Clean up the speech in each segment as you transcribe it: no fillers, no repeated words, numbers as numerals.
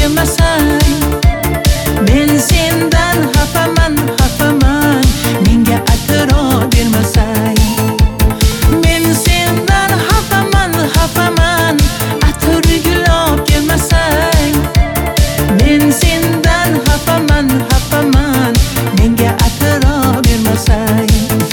kelmasang, men sendan xafaman, xafaman, menga atrof bermasang. Men sendan xafaman, xafaman, atirgul olib kelmasang. Men sendan xafaman, xafaman, menga atrof bermasang.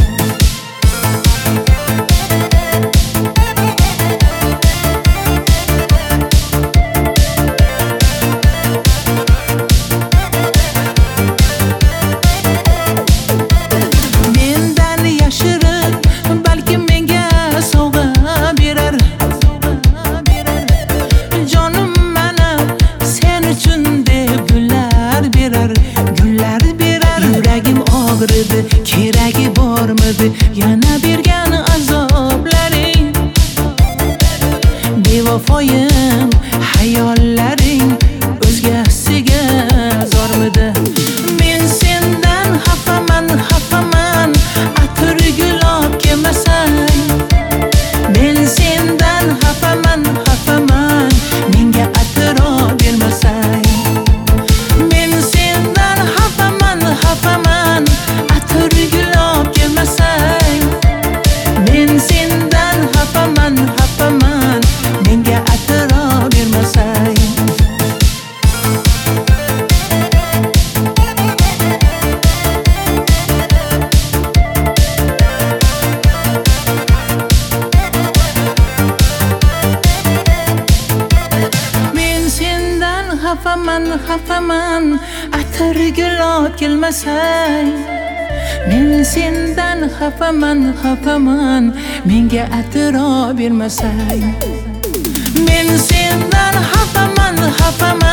Keragi bormidi yana bergan azoblaring? Bevafoyim hayollaring o'zgasiga zormidi? Men sendan xafaman, xafaman, atirgul olib kelmasang. Men sendan xafaman, xafaman, menga atrof bermasang. Men sendan xafaman, xafaman, atirgul olib kelmasang. Men sendan xafaman, xafaman, menga atrof bermasang. Men sendan xafaman, xafaman, atirgul olib kelmasang. Men sendan xafaman, xafaman, menga atrof bermasang. Men sendan xafaman, xafaman,